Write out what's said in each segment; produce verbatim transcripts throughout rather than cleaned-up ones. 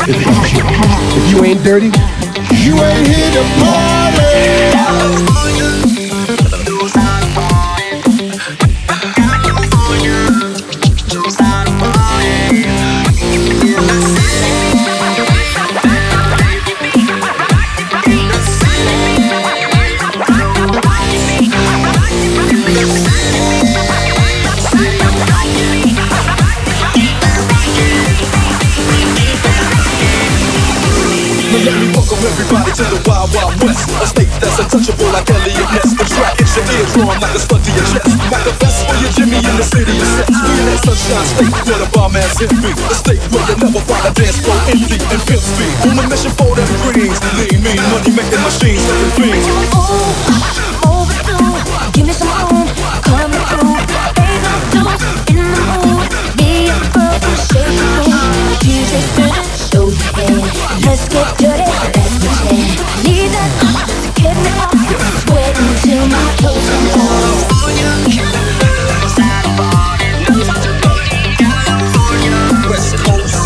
If you ain't dirty, you ain't here to party. Everybody to the Wild Wild West, a state that's untouchable like Elliot Ness. The track hits your eardrum like a stunt to your chest. Like the best for your Jimmy in the city of sex. We in that sunshine state where the bomb ass hit me. The state where you never find a dance floor empty and pimp speed. On a mission for them greens, lean, mean, money making machines, serving fiends. Ooh, overdue, give me some room, coming through. Ain't no dudes in the mood. Me and the girls in the shade room. D J spinning, show your head. Let's get dirty. Need that to get me off, sweating till my toes come off. West Coast.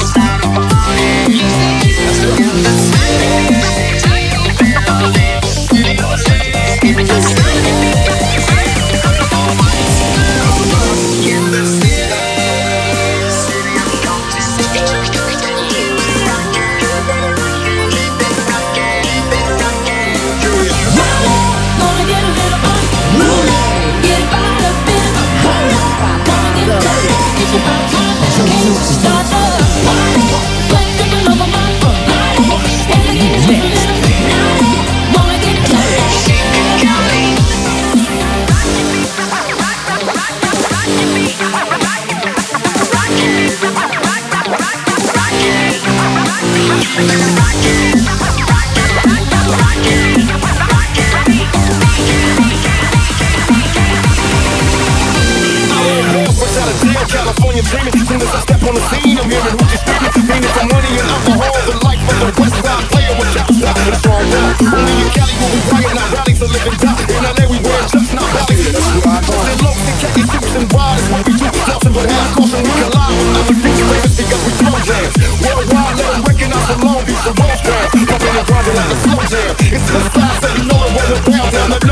California dreaming, soon as I step on the scene, I'm hearing hoochies screaming, meaning for money and alcohol, the life of the West Side player with cops out in a strong world. Only in Cali will we riot, not rallies, to live and die. In L A we wear chucks, not valleys. That's where I go. And lows and khaki suits and wide is what we do. Flossing but half caution, we collide with other groups famous because we throw jams. Worldwide, let them recognize the Long Beach, the West Grand. Bumping and grinding like a slow jam. It's the side, so you know it wasn't down, down the